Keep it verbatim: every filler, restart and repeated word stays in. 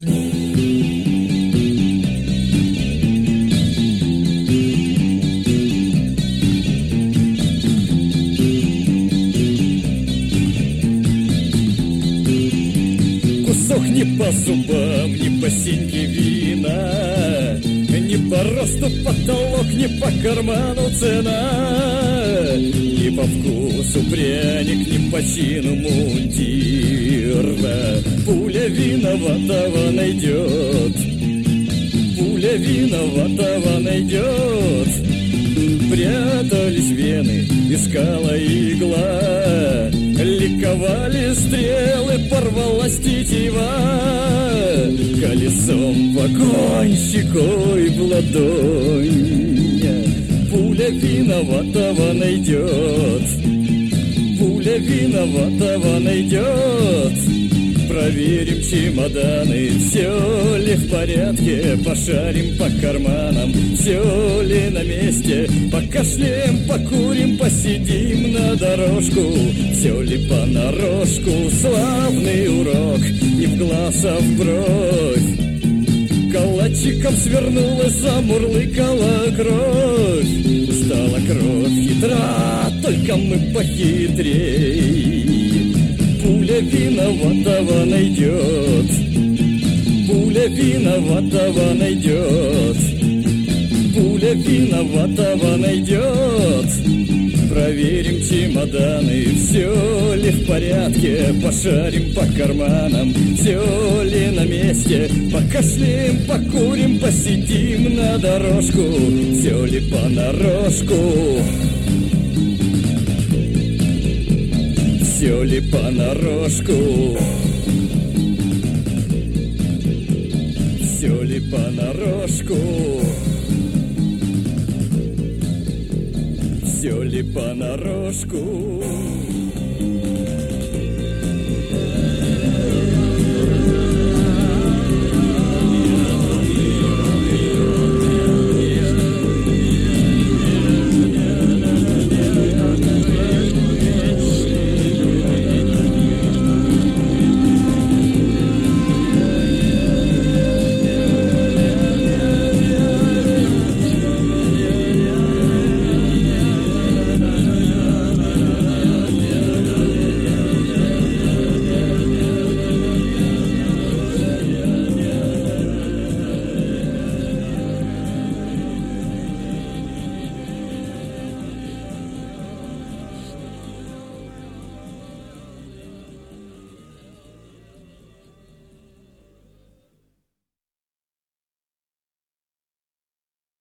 Кусок не по зубам, не по синьке вина, не по росту потолок, не по карману цена, не по вкусу пряник, не по чину мундир. Пуля виноватого найдет, пуля виноватого найдет. Прятались вены, искала игла, ликовали стрелы, порвалась тетива. Колесом в огонь, щекой в ладонь. Пуля виноватого найдет, пуля виноватого найдет. Проверим чемоданы, все ли в порядке, пошарим по карманам, все ли на месте, покашляем, покурим, посидим на дорожку, все ли понарошку. Славный урок, не в глаз, а в бровь. Калачиком свернулась, замурлыкала кровь. Стала кровь хитра, только мы похитрей. Пуля виноватого найдет, пуля виноватого найдет, пуля виноватого найдет. Проверим чемоданы, все ли в порядке, пошарим по карманам, все ли на месте, покашляем, покурим, посидим на дорожку, все ли понарошку. Все ли понарошку, все ли понарошку, все ли понарошку.